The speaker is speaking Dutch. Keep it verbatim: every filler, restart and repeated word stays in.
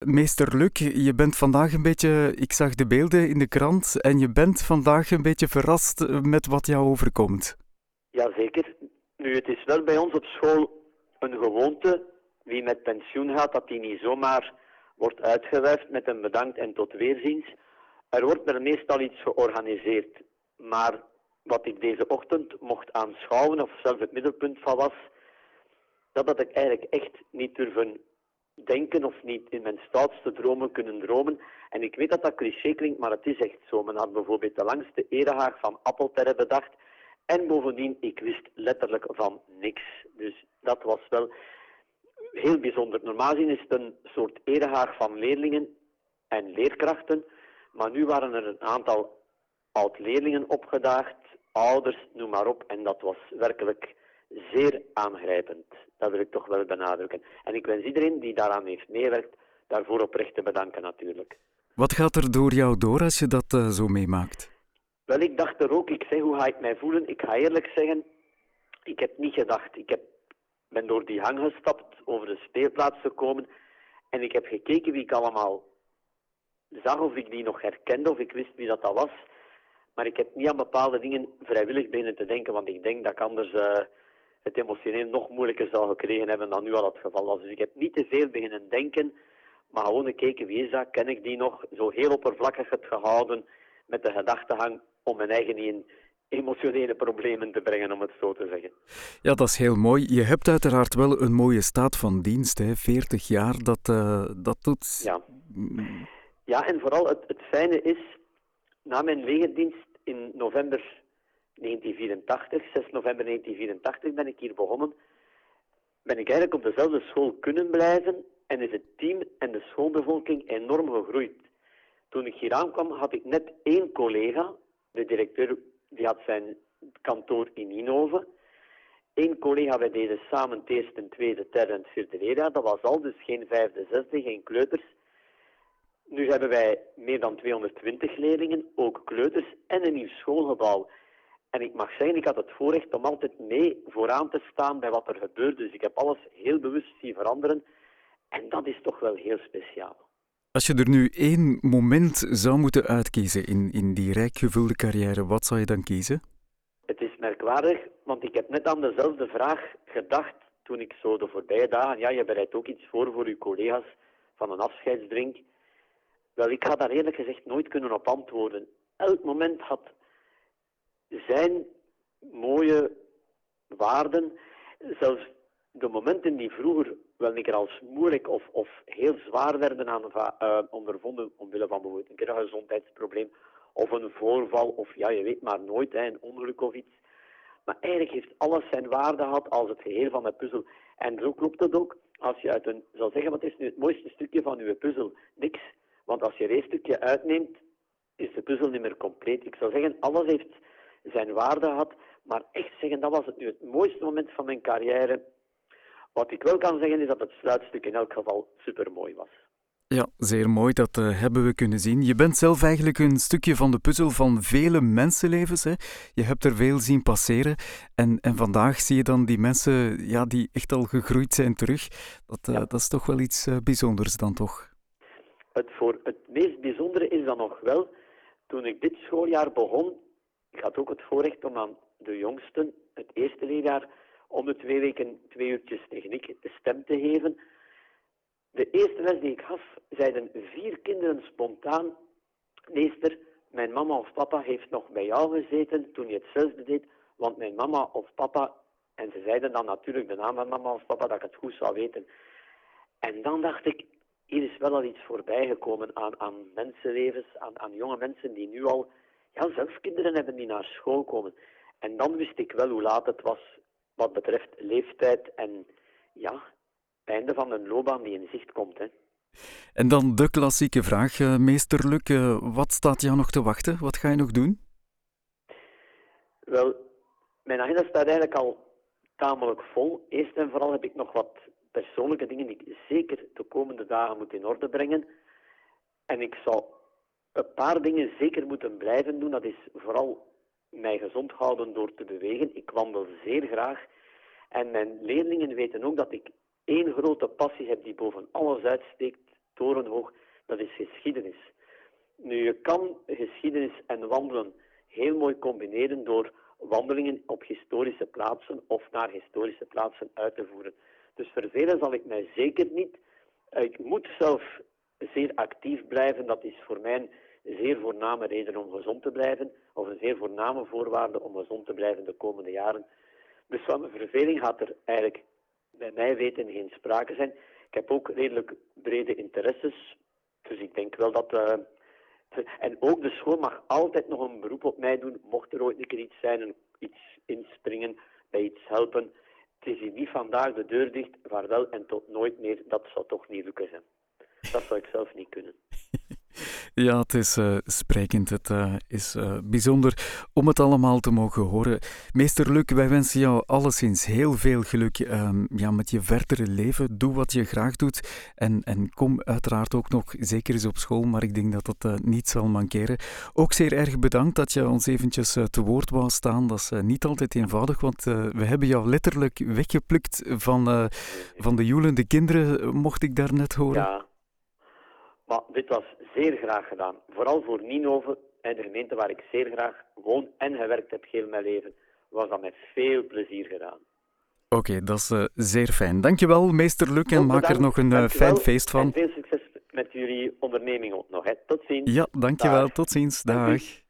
meester Luc, je bent vandaag een beetje, ik zag de beelden in de krant, en je bent vandaag een beetje verrast eh, met wat jou overkomt. Jazeker. Nu, het is wel bij ons op school een gewoonte. Wie met pensioen gaat, dat die niet zomaar wordt uitgewuifd met een bedankt en tot weerziens. Er wordt er meestal iets georganiseerd. Maar wat ik deze ochtend mocht aanschouwen, of zelf het middelpunt van was, dat had ik eigenlijk echt niet durven denken of niet in mijn stoutste dromen kunnen dromen. En ik weet dat dat cliché klinkt, maar het is echt zo. Men had bijvoorbeeld de langste erehaag van appelterre bedacht. En bovendien, ik wist letterlijk van niks. Dus dat was wel heel bijzonder. Normaal gezien is het een soort erehaag van leerlingen en leerkrachten. Maar nu waren er een aantal oud-leerlingen opgedaagd, ouders, noem maar op. En dat was werkelijk zeer aangrijpend. Dat wil ik toch wel benadrukken. En ik wens iedereen die daaraan heeft meegewerkt, daarvoor oprecht te bedanken natuurlijk. Wat gaat er door jou door als je dat eh, zo meemaakt? Wel, ik dacht er ook, ik zeg, hoe ga ik mij voelen? Ik ga eerlijk zeggen, ik heb niet gedacht. Ik heb, ben door die hang gestapt, over de speelplaats gekomen. En ik heb gekeken wie ik allemaal zag, of ik die nog herkende, of ik wist wie dat, dat was. Maar ik heb niet aan bepaalde dingen vrijwillig beginnen te denken, want ik denk dat ik anders uh, het emotioneel nog moeilijker zou gekregen hebben dan nu al het geval was. Dus ik heb niet te veel beginnen denken, maar gewoon gekeken, wie is dat, ken ik die nog? Zo heel oppervlakkig het gehouden, met de gedachtenhang om mijn eigen niet in emotionele problemen te brengen, om het zo te zeggen. Ja, dat is heel mooi. Je hebt uiteraard wel een mooie staat van dienst, hè? veertig jaar, dat, uh, dat doet... Ja. Ja, en vooral het, het fijne is, na mijn legerdienst in november negentien vierentachtig, zes november negentien vierentachtig ben ik hier begonnen, ben ik eigenlijk op dezelfde school kunnen blijven en is het team en de schoolbevolking enorm gegroeid. Toen ik hier aankwam had ik net één collega, de directeur, die had zijn kantoor in Inhoven. Eén collega, wij deden samen het eerste, het tweede, het derde en het vierde leerjaar. Dat was al, dus geen vijfde, zesde, geen kleuters. Nu hebben wij meer dan tweehonderdtwintig leerlingen, ook kleuters, en een nieuw schoolgebouw. En ik mag zeggen, ik had het voorrecht om altijd mee vooraan te staan bij wat er gebeurt. Dus ik heb alles heel bewust zien veranderen. En dat is toch wel heel speciaal. Als je er nu één moment zou moeten uitkiezen in, in die rijk gevulde carrière, wat zou je dan kiezen? Het is merkwaardig, want ik heb net aan dezelfde vraag gedacht toen ik zo de voorbije dagen... Ja, je bereidt ook iets voor voor je collega's van een afscheidsdrink. Wel, ik had daar eerlijk gezegd nooit kunnen op antwoorden. Elk moment had zijn mooie waarden. Zelfs de momenten die vroeger wel een keer als moeilijk of, of heel zwaar werden aan, uh, ondervonden, omwille van bijvoorbeeld een keer een gezondheidsprobleem of een voorval of ja, je weet maar nooit, hè, een ongeluk of iets. Maar eigenlijk heeft alles zijn waarde gehad als het geheel van de puzzel. En zo klopt het ook. Als je uit een, zal zeggen, wat is nu het mooiste stukje van uw puzzel? Niks. Want als je er een stukje uitneemt, is de puzzel niet meer compleet. Ik zou zeggen, alles heeft zijn waarde gehad. Maar echt zeggen, dat was het nu het mooiste moment van mijn carrière. Wat ik wel kan zeggen, is dat het sluitstuk in elk geval supermooi was. Ja, zeer mooi. Dat uh, hebben we kunnen zien. Je bent zelf eigenlijk een stukje van de puzzel van vele mensenlevens. Hè? Je hebt er veel zien passeren. En, en vandaag zie je dan die mensen ja, die echt al gegroeid zijn terug. Dat, uh, ja. dat is toch wel iets uh, bijzonders dan toch? Het, voor het meest bijzondere is dan nog wel, toen ik dit schooljaar begon, ik had ook het voorrecht om aan de jongsten, het eerste leerjaar, om de twee weken twee uurtjes techniek de stem te geven. De eerste les die ik gaf, zeiden vier kinderen spontaan: meester, mijn mama of papa heeft nog bij jou gezeten toen je hetzelfde deed, want mijn mama of papa, en ze zeiden dan natuurlijk de naam van mama of papa, dat ik het goed zou weten. En dan dacht ik, hier is wel al iets voorbij gekomen aan, aan mensenlevens, aan, aan jonge mensen die nu al ja, zelf kinderen hebben die naar school komen. En dan wist ik wel hoe laat het was wat betreft leeftijd en ja, het einde van een loopbaan die in zicht komt. Hè. En dan de klassieke vraag, uh, meester Luc, uh, wat staat jou nog te wachten? Wat ga je nog doen? Wel, mijn agenda staat eigenlijk al tamelijk vol. Eerst en vooral heb ik nog wat persoonlijke dingen die ik zeker de komende dagen moet in orde brengen. En ik zou een paar dingen zeker moeten blijven doen. Dat is vooral mij gezond houden door te bewegen. Ik wandel zeer graag. En mijn leerlingen weten ook dat ik één grote passie heb die boven alles uitsteekt. torenhoog, dat is geschiedenis. Nu, je kan geschiedenis en wandelen heel mooi combineren door wandelingen op historische plaatsen of naar historische plaatsen uit te voeren. Dus vervelen zal ik mij zeker niet. Ik moet zelf zeer actief blijven. Dat is voor mij een zeer voorname reden om gezond te blijven, of een zeer voorname voorwaarde om gezond te blijven de komende jaren. Dus van verveling gaat er eigenlijk bij mij weten geen sprake zijn. Ik heb ook redelijk brede interesses, dus ik denk wel dat... Uh, en ook de school mag altijd nog een beroep op mij doen, mocht er ooit een keer iets zijn, iets inspringen, bij iets helpen. Het is hier niet vandaag de deur dicht, vaarwel en tot nooit meer, dat zou toch niet lukken zijn. Dat zou ik zelf niet kunnen. Ja, het is uh, sprekend. Het uh, is uh, bijzonder om het allemaal te mogen horen. Meester Luc, wij wensen jou alleszins heel veel geluk uh, ja, met je verdere leven. Doe wat je graag doet en, en kom uiteraard ook nog zeker eens op school, maar ik denk dat dat uh, niet zal mankeren. Ook zeer erg bedankt dat je ons eventjes uh, te woord wou staan. Dat is uh, niet altijd eenvoudig, want uh, we hebben jou letterlijk weggeplukt van, uh, van de joelende kinderen, mocht ik daarnet horen. Ja. Maar dit was zeer graag gedaan. Vooral voor Nienhoven en de gemeente waar ik zeer graag woon en gewerkt heb heel mijn leven, was dat met veel plezier gedaan. Oké, okay, dat is uh, zeer fijn. Dankjewel, meester Luc, en maak er nog een uh, fijn feest van. En veel succes met jullie onderneming ook nog. Hè. Tot ziens. Ja, dankjewel. Dag. Tot ziens. Dag.